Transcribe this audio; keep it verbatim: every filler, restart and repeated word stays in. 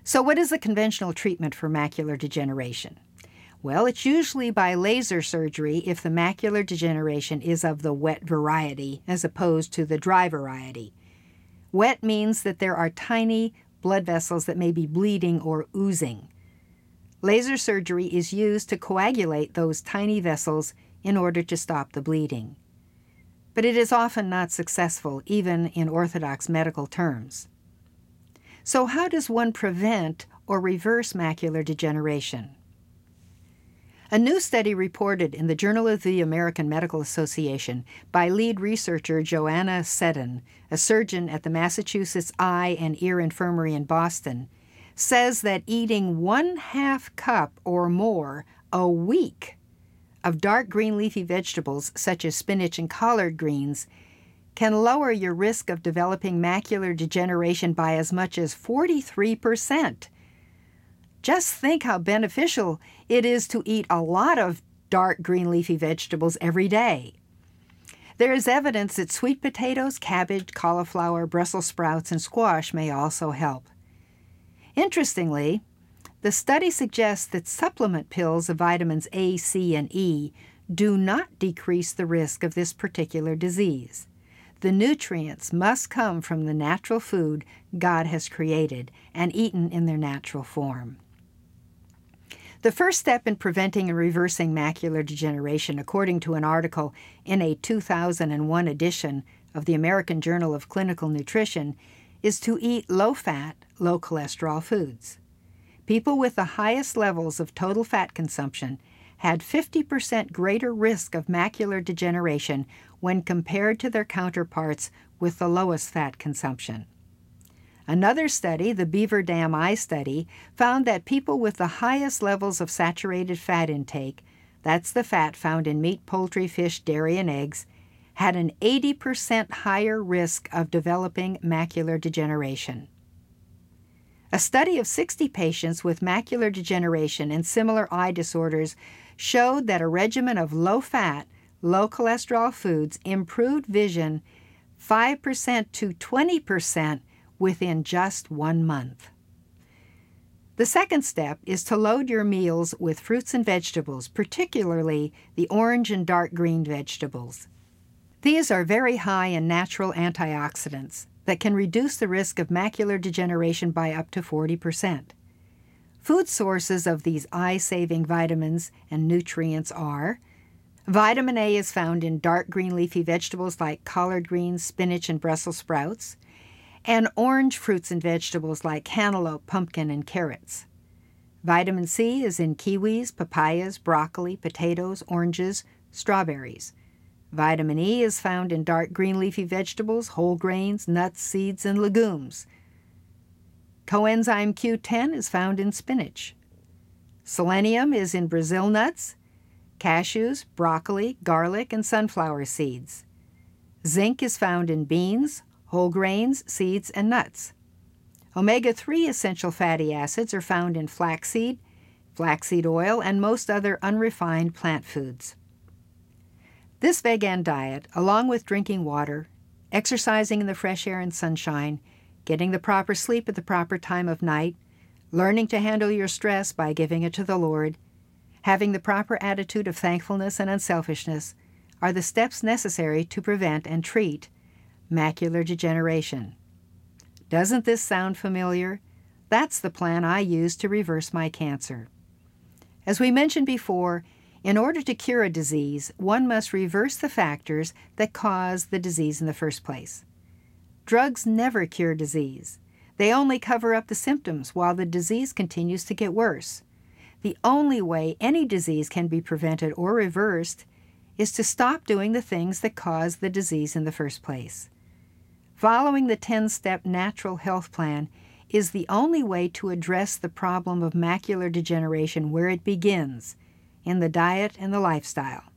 So what is the conventional treatment for macular degeneration? Well, it's usually by laser surgery if the macular degeneration is of the wet variety as opposed to the dry variety. Wet means that there are tiny blood vessels that may be bleeding or oozing. Laser surgery is used to coagulate those tiny vessels in order to stop the bleeding. But it is often not successful, even in orthodox medical terms. So how does one prevent or reverse macular degeneration? A new study reported in the Journal of the American Medical Association by lead researcher Joanna Seddon, a surgeon at the Massachusetts Eye and Ear Infirmary in Boston, says that eating one half cup or more a week of dark green leafy vegetables such as spinach and collard greens can lower your risk of developing macular degeneration by as much as forty-three percent. Just think how beneficial it is to eat a lot of dark green leafy vegetables every day. There is evidence that sweet potatoes, cabbage, cauliflower, Brussels sprouts, and squash may also help. Interestingly, the study suggests that supplement pills of vitamins A, C, and E do not decrease the risk of this particular disease. The nutrients must come from the natural food God has created and eaten in their natural form. The first step in preventing and reversing macular degeneration, according to an article in a two thousand one edition of the American Journal of Clinical Nutrition, is to eat low-fat, low-cholesterol foods. People with the highest levels of total fat consumption had fifty percent greater risk of macular degeneration when compared to their counterparts with the lowest fat consumption. Another study, the Beaver Dam Eye Study, found that people with the highest levels of saturated fat intake, that's the fat found in meat, poultry, fish, dairy, and eggs, had an eighty percent higher risk of developing macular degeneration. A study of sixty patients with macular degeneration and similar eye disorders showed that a regimen of low-fat, low-cholesterol foods improved vision five percent to twenty percent within just one month. The second step is to load your meals with fruits and vegetables, particularly the orange and dark green vegetables. These are very high in natural antioxidants that can reduce the risk of macular degeneration by up to forty percent. Food sources of these eye-saving vitamins and nutrients are: vitamin A is found in dark green leafy vegetables like collard greens, spinach, and Brussels sprouts, and orange fruits and vegetables like cantaloupe, pumpkin, and carrots. Vitamin C is in kiwis, papayas, broccoli, potatoes, oranges, strawberries. Vitamin E is found in dark green leafy vegetables, whole grains, nuts, seeds, and legumes. Coenzyme Q ten is found in spinach. Selenium is in Brazil nuts, cashews, broccoli, garlic, and sunflower seeds. Zinc is found in beans, whole grains, seeds, and nuts. omega three essential fatty acids are found in flaxseed, flaxseed oil, and most other unrefined plant foods. This vegan diet, along with drinking water, exercising in the fresh air and sunshine, getting the proper sleep at the proper time of night, learning to handle your stress by giving it to the Lord, having the proper attitude of thankfulness and unselfishness, are the steps necessary to prevent and treat macular degeneration. Doesn't this sound familiar? That's the plan I used to reverse my cancer. As we mentioned before, in order to cure a disease, one must reverse the factors that cause the disease in the first place. Drugs never cure disease. They only cover up the symptoms while the disease continues to get worse. The only way any disease can be prevented or reversed is to stop doing the things that cause the disease in the first place. Following the ten-step natural health plan is the only way to address the problem of macular degeneration where it begins, in the diet and the lifestyle.